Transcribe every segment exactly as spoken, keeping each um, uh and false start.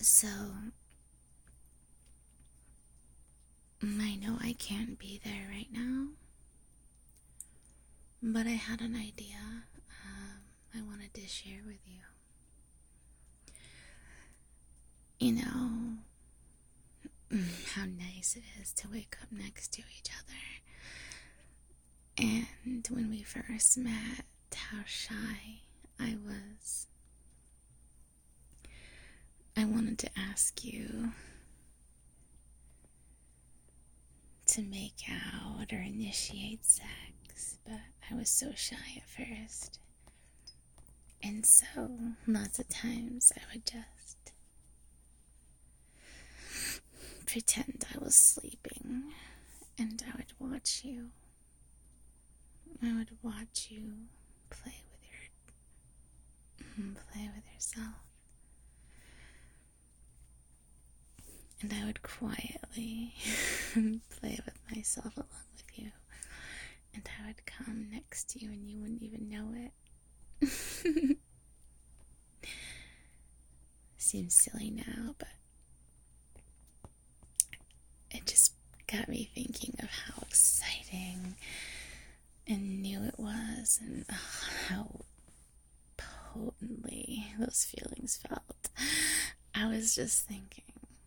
So, I know I can't be there right now, but I had an idea um, I wanted to share with you. You know, how nice it is to wake up next to each other. And when we first met, how shy I was. I wanted to ask you to make out or initiate sex, but I was so shy at first. And so, lots of times I would just pretend I was sleeping, and I would watch you. I would watch you play with your, play with yourself. And I would quietly play with myself along with you. And I would come next to you and you wouldn't even know it. Seems silly now, but it just got me thinking of how exciting and new it was, and oh, how potently those feelings felt. I was just thinking,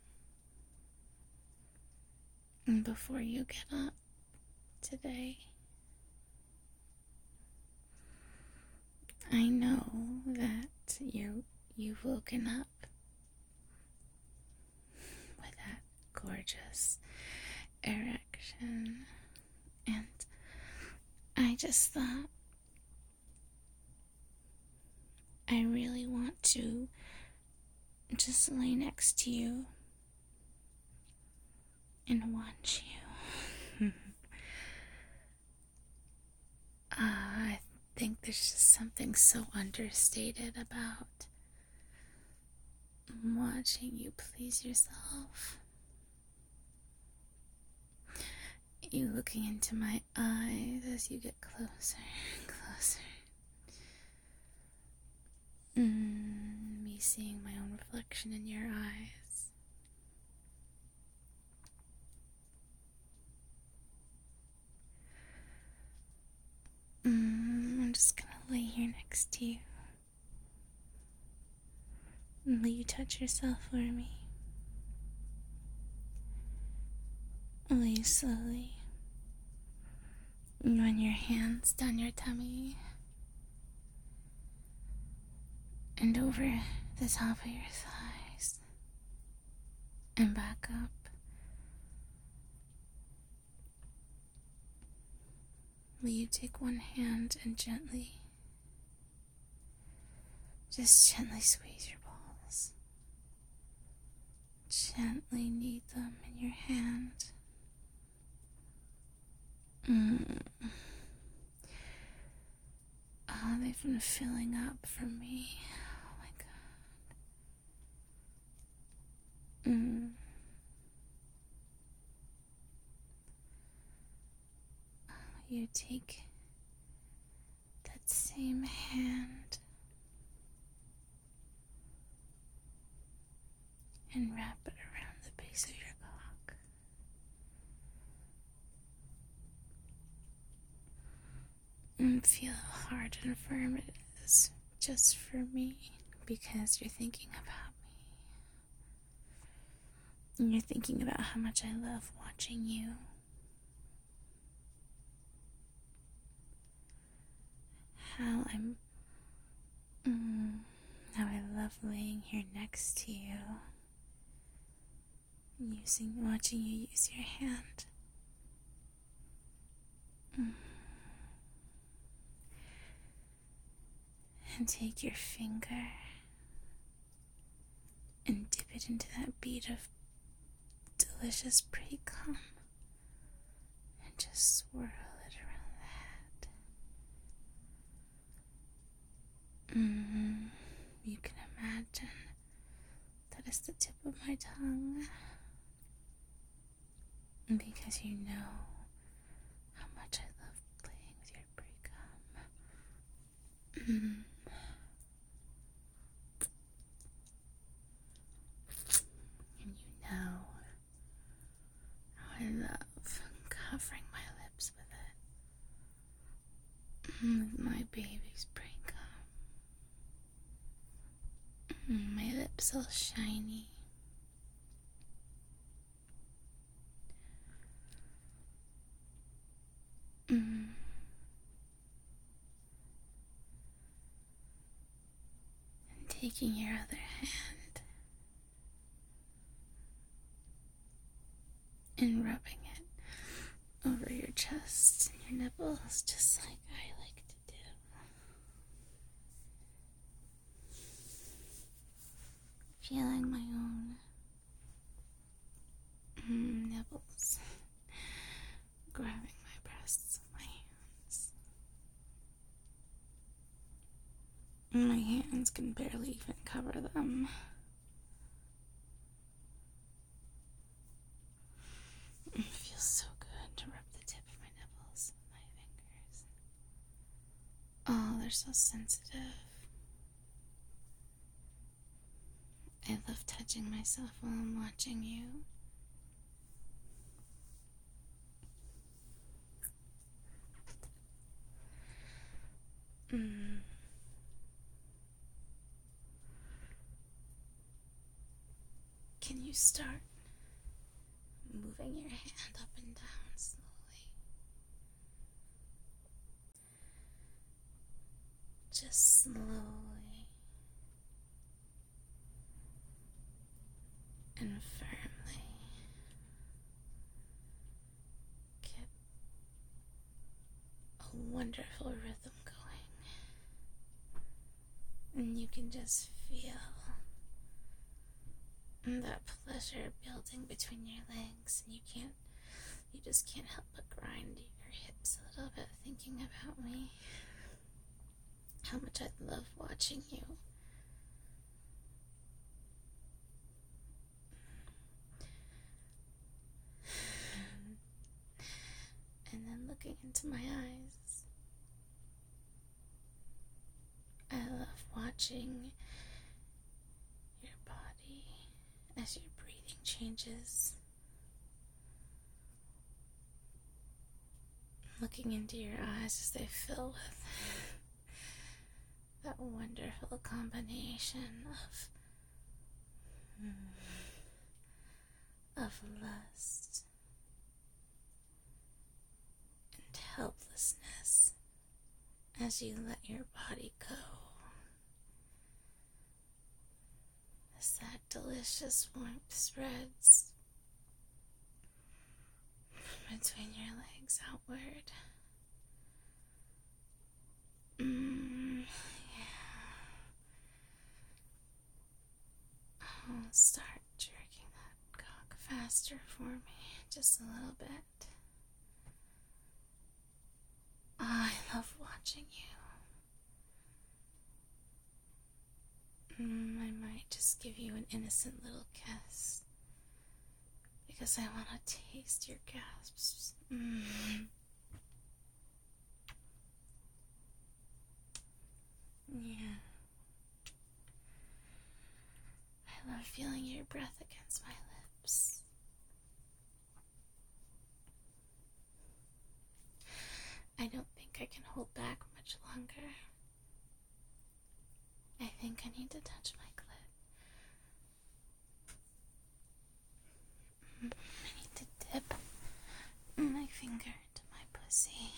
before you get up today, I know that you're, you've woken up with that gorgeous erection, and I just thought I really want to just lay next to you and watch you. uh, I think there's just something so understated about watching you please yourself. You looking into my eyes as you get closer and closer. Mm, me seeing my own reflection in your eyes. Mm, I'm just gonna lay here next to you. And will you touch yourself for me? Will you slowly run your hands down your tummy and over the top of your thighs and back up? Will you take one hand and gently, just gently squeeze your balls? Gently knead them in your hand. Mm. Oh, they've been filling up for me. Oh my god. Mm. You take that same hand and wrap it around the base of your cock. And feel how hard and firm it is just for me, because you're thinking about me. And you're thinking about how much I love watching you. How I'm, mm, how I love laying here next to you, using, watching you use your hand. Mm. And take your finger and dip it into that bead of delicious pre-cum and just swirl it around the head. Mm-hmm. You can imagine that is the tip of my tongue, because you know how much I love playing with your pre-cum. Mm. with my baby's breakup. My lips all shiny. Mm. And taking your other hand and rubbing it over your chest and your nipples, just like I like to do. Feeling my own mm, nipples, grabbing my breasts with my hands. My hands can barely even cover them. It feels so good to rub the tip of my nipples with my fingers. Oh, they're so sensitive. I love touching myself while I'm watching you. Mm. Can you start moving your hand up and down slowly? Just slowly and firmly. Get a wonderful rhythm going. And you can just feel that pleasure building between your legs, and you can't, you just can't help but grind your hips a little bit thinking about me. How much I love watching you. And then looking into my eyes. I love watching your body as your breathing changes. Looking into your eyes as they fill with that wonderful combination of of lust and helplessness as you let your body go. As that delicious warmth spreads between your legs outward. Mm, yeah. I'll start jerking that cock faster for me, just a little bit. Oh, I love watching you. Mm, I might just give you an innocent little kiss, because I want to taste your gasps. Mm. Yeah. I love feeling your breath against my lips. I don't think I can hold back much longer. I think I need to touch my clit. I need to dip my finger into my pussy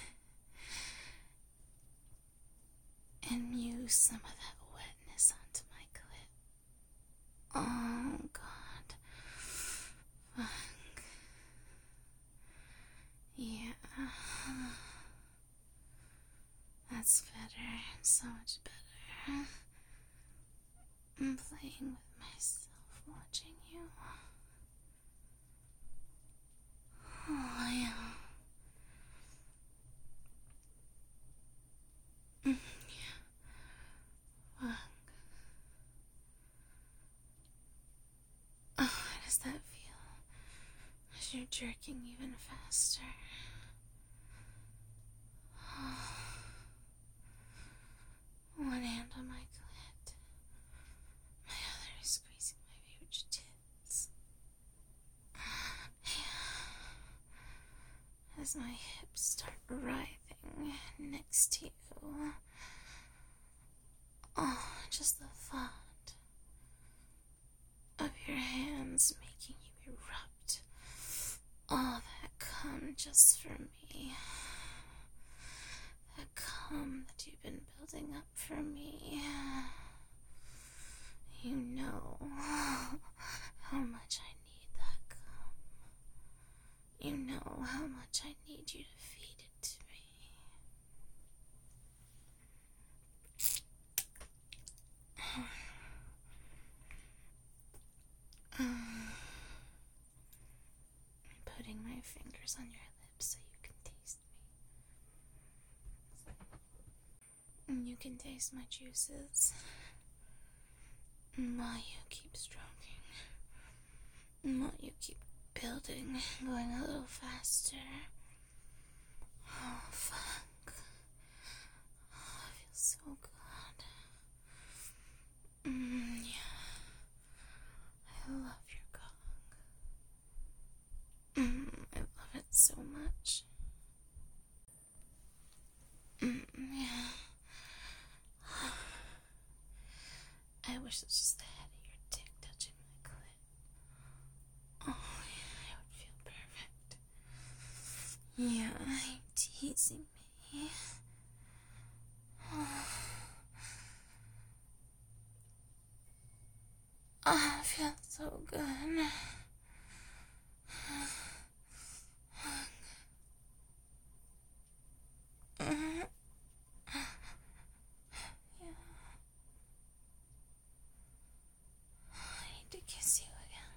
and use some of that wetness onto my clit. Oh, God. Fuck. Yeah. That's better. So much better. I'm playing with myself, watching you. Oh, yeah. Mm, yeah. Fuck. Oh, how does that feel? As you're jerking even faster. Oh. One hand on my clit. My other is squeezing my huge tits. Yeah. As my hips start writhing next next to you. Oh, just the thought of your hands making you erupt all that cum just for me. That cum that you've been building up for me. You know how much I need that cum. You know how much I need you to feed it to me. I'm putting my fingers on your lips so you can taste me. And you can taste my juices while you keep stroking. While you keep building, going a little faster. Oh, fuck. Oh, it feels so good. Mm, yeah. I love your cock. Mm, I love it so much. Mm, yeah. I wish this was the head of your dick touching my clit. Oh, yeah, it would feel perfect. Yeah, you're teasing me. Oh, oh it feels so good. Mm. Yeah. I need to kiss you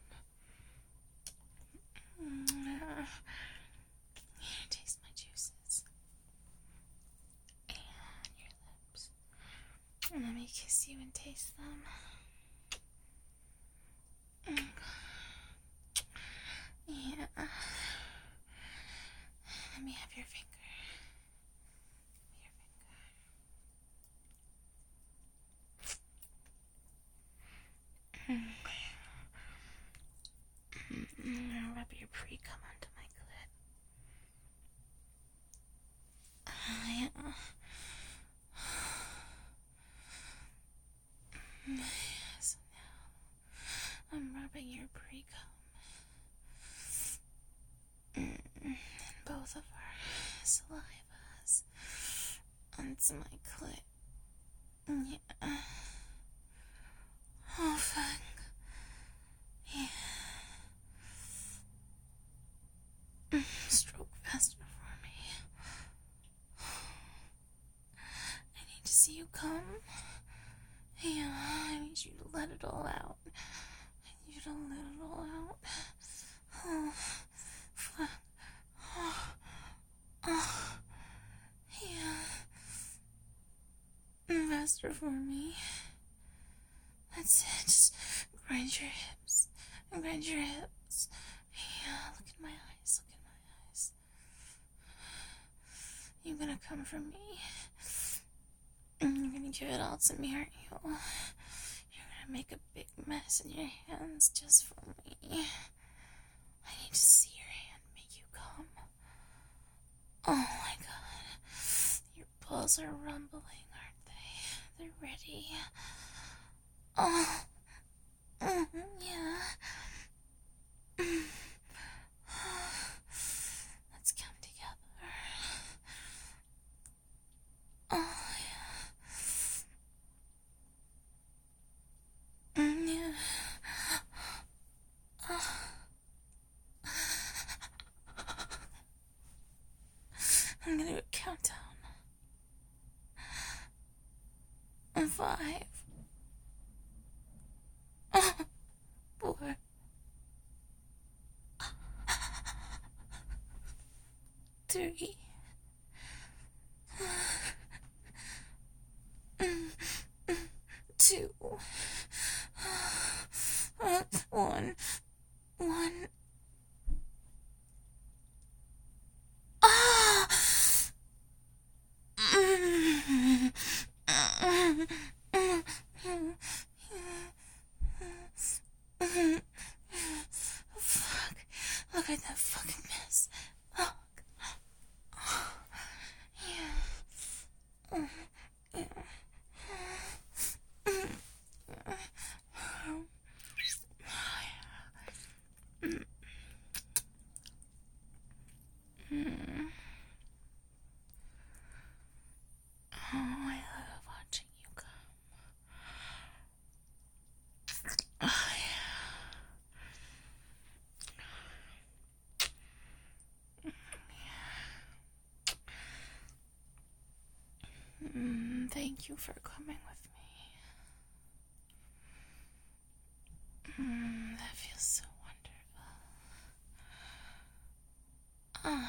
again. Mm. Here, taste my juices. And your lips. And let me kiss you and taste them. Mm. Yeah. Let me have your finger. Your finger. Mm. I'll rub your pre-cum onto my clit. Uh, yeah. So now I'm rubbing your pre-cum. Mm. And both of our salivas onto my clit. Yeah. Oh, fuck. Yeah. Stroke faster for me. I need to see you come. Yeah, I need you to let it all out. I need you to let it all out. Oh, fuck. Oh, oh. Yeah. Faster for me. That's it. Just grind your hips. Grind your hips. Yeah, look at my eyes. Look at my eyes. You're gonna come for me. And you're gonna give it all to me, aren't you? You're gonna make a big mess in your hands just for me. I need to see your hand make you come. Oh my god. Your balls are rumbling, aren't they? They're ready. Oh. Mm-hmm, yeah. Let's come together. Oh, yeah. Mm, yeah. Oh. I'm gonna do a countdown. Five. Four. Three. Two. One. One. Ah! Mm. Mm. Mm, thank you for coming with me. Mm, that feels so wonderful. I.